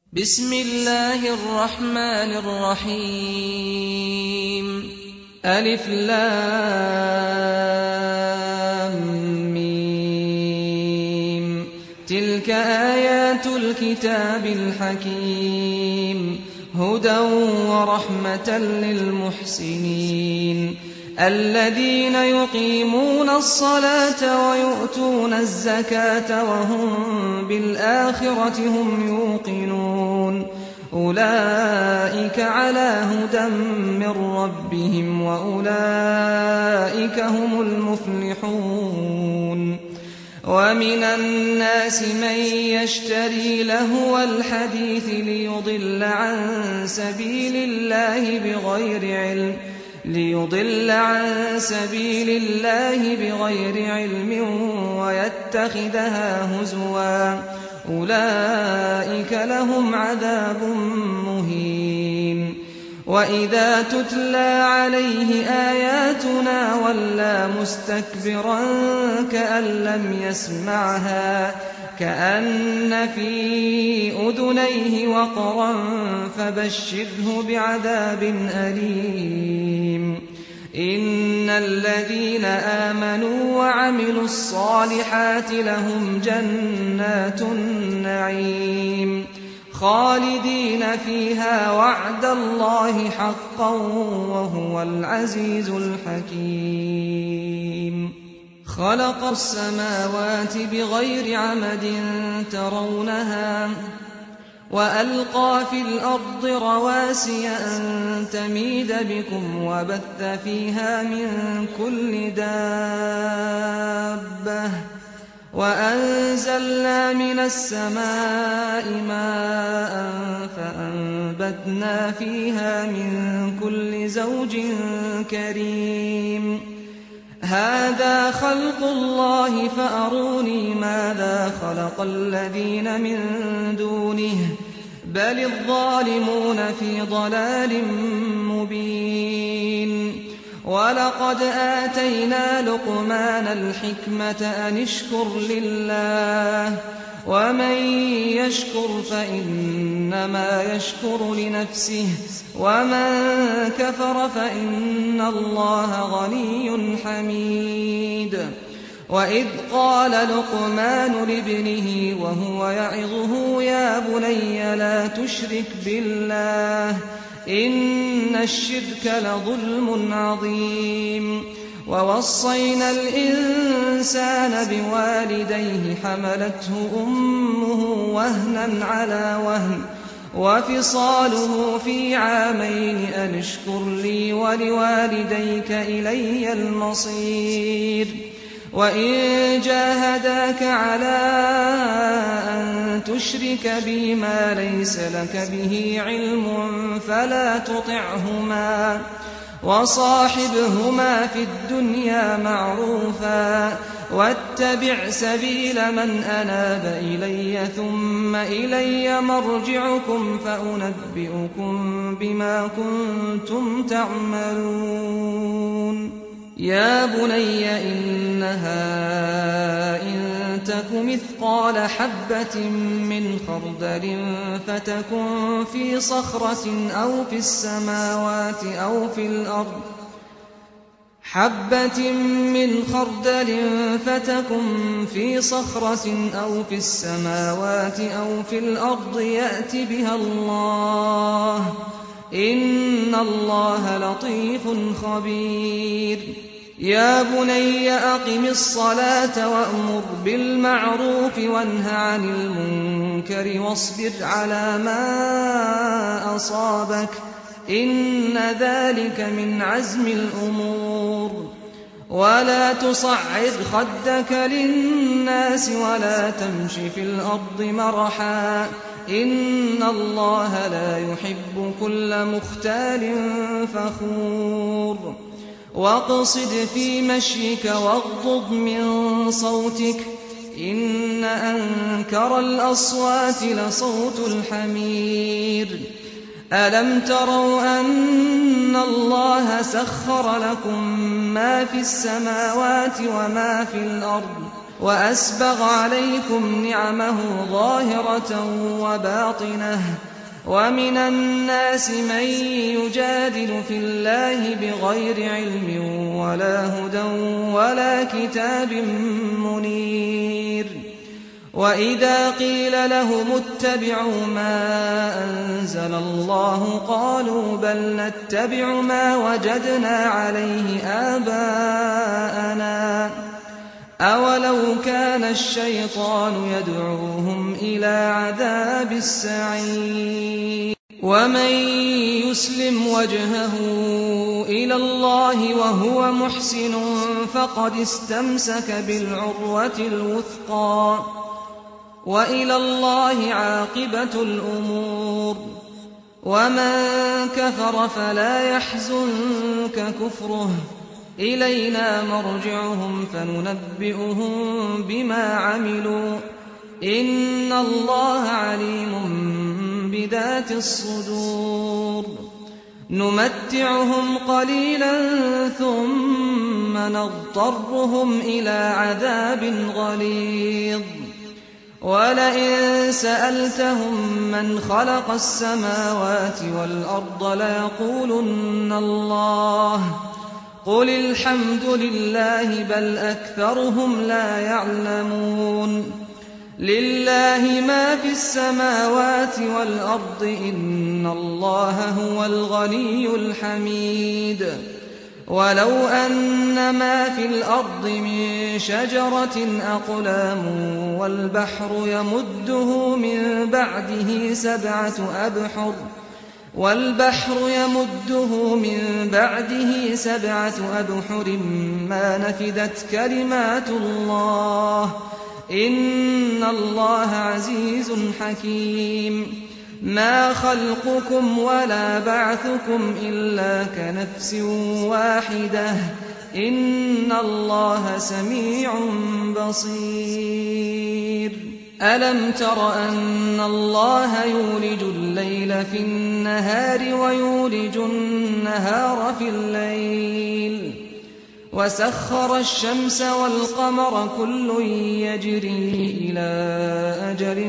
بسم الله الرحمن الرحيم ألف لام ميم تلك آيات الكتاب الحكيم هدى ورحمة للمحسنين الذين يقيمون الصلاة ويؤتون الزكاة وهم بالآخرة هم يوقنون أولئك على هدى من ربهم وأولئك هم المفلحون ومن الناس من يشتري لهو الحديث ليضل عن سبيل الله بغير علم ويتخذها هزوا أولئك لهم عذاب مهين وإذا تتلى عليه آياتنا ولى مستكبرا كأن لم يسمعها كأن في أذنيه وقرا فبشره بعذاب أليم إن الذين آمنوا وعملوا الصالحات لهم جنات النعيم خالدين فيها وعد الله حقا وهو العزيز الحكيم خلق السماوات بغير عمد ترونها وألقى في الأرض رواسي أن تميد بكم وبث فيها من كل دابة وأنزلنا من السماء ماء فأنبتنا فيها من كل زوج كريم هذا خلق الله فأروني ماذا خلق الذين من دونه بل الظالمون في ضلال مبين ولقد آتينا لقمان الحكمة أن اشكر لله ومن يشكر فإنما يشكر لنفسه ومن كفر فإن الله غني حميد وإذ قال لقمان لابنه وهو يعظه يا بني لا تشرك بالله إن الشرك لظلم عظيم ووصينا الإنسان بوالديه حملته أمه وهنا على وهن وفصاله في عامين أن اشكر لي ولوالديك إلي المصير وإن جاهداك على أن تشرك بي ما ليس لك به علم فلا تطعهما وصاحبهما في الدنيا معروفا واتبع سبيل من أناب إلي ثم إلي مرجعكم فأنبئكم بما كنتم تعملون يا بني إنها إن تك مثقال حبة من خردل فتكن في صخرة أو في السماوات أو في الأرض حبة من خردل فتكن في صخرة أو في السماوات أو في الأرض يأت بها الله إن الله لطيف خبير يا بني أقم الصلاة وأمر بالمعروف وانه عن المنكر واصبر على ما أصابك إن ذلك من عزم الأمور ولا تصعد خدك للناس ولا تمش في الأرض مرحا إن الله لا يحب كل مختال فخور واقصد في مشيك واغضض من صوتك إن أنكر الأصوات لصوت الحمير ألم تروا أن الله سخر لكم ما في السماوات وما في الأرض وأسبغ عليكم نعمه ظاهرة وباطنة ومن الناس من يجادل في الله بغير علم ولا هدى ولا كتاب منير وإذا قيل لهم اتبعوا ما أنزل الله قالوا بل نتبع ما وجدنا عليه آباءنا أولو كان الشيطان يدعوهم إلى عذاب السعير ومن يسلم وجهه إلى الله وهو محسن فقد استمسك بالعروة الوثقى وإلى الله عاقبة الأمور ومن كفر فلا يحزنك كفره إلينا مرجعهم فننبئهم بما عملوا إن الله عليم بذات الصدور نمتعهم قليلا ثم نضطرهم إلى عذاب غليظ ولئن سألتهم من خلق السماوات والأرض ليقولن الله قل الحمد لله بل أكثرهم لا يعلمون لله ما في السماوات والأرض إن الله هو الغني الحميد ولو أن ما في الأرض من شجرة أقلام والبحر يمده من بعده سبعة أبحر ما نفدت كلمات الله إن الله عزيز حكيم ما خلقكم ولا بعثكم إلا كنفس واحدة إن الله سميع بصير ألم تر أن الله يولج الليل في النهار ويولج النهار في الليل وسخر الشمس والقمر كل يجري إلى أجل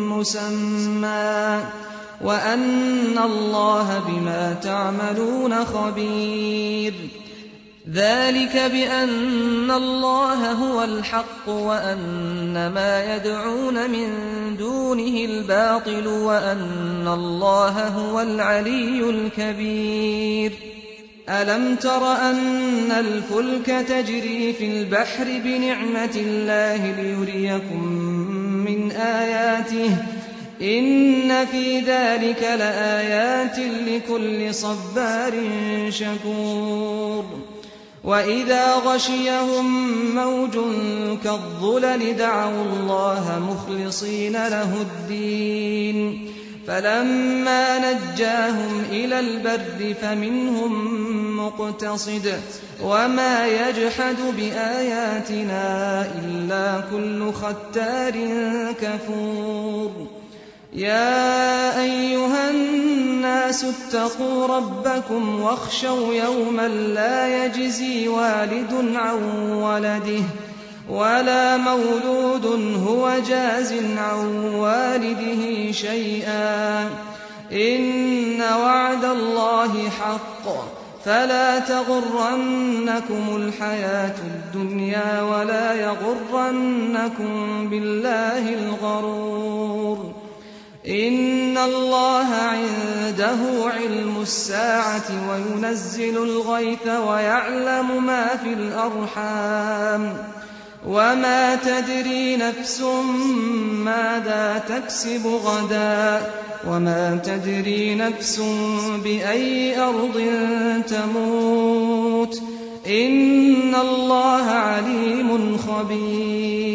مسمى وأن الله بما تعملون خبير ذلك بأن الله هو الحق وأن ما يدعون من دونه الباطل وأن الله هو العلي الكبير ألم تر أن الفلك تجري في البحر بنعمة الله ليريكم من آياته إن في ذلك لآيات لكل صبار شكور وإذا غشيهم موج كالظلل دعوا الله مخلصين له الدين فلما نجاهم إلى البر فمنهم مقتصد وما يجحد بآياتنا إلا كل ختار كفور يا أيها الناس اتقوا ربكم واخشوا يوما لا يجزي والد عن ولده ولا مولود هو جاز عن والده شيئا إن وعد الله حق فلا تغرنكم الحياة الدنيا ولا يغرنكم بالله الغرور إن الله عنده علم الساعة وينزل الغيث ويعلم ما في الأرحام وما تدري نفس ماذا تكسب غدا وما تدري نفس بأي أرض تموت إن الله عليم خبير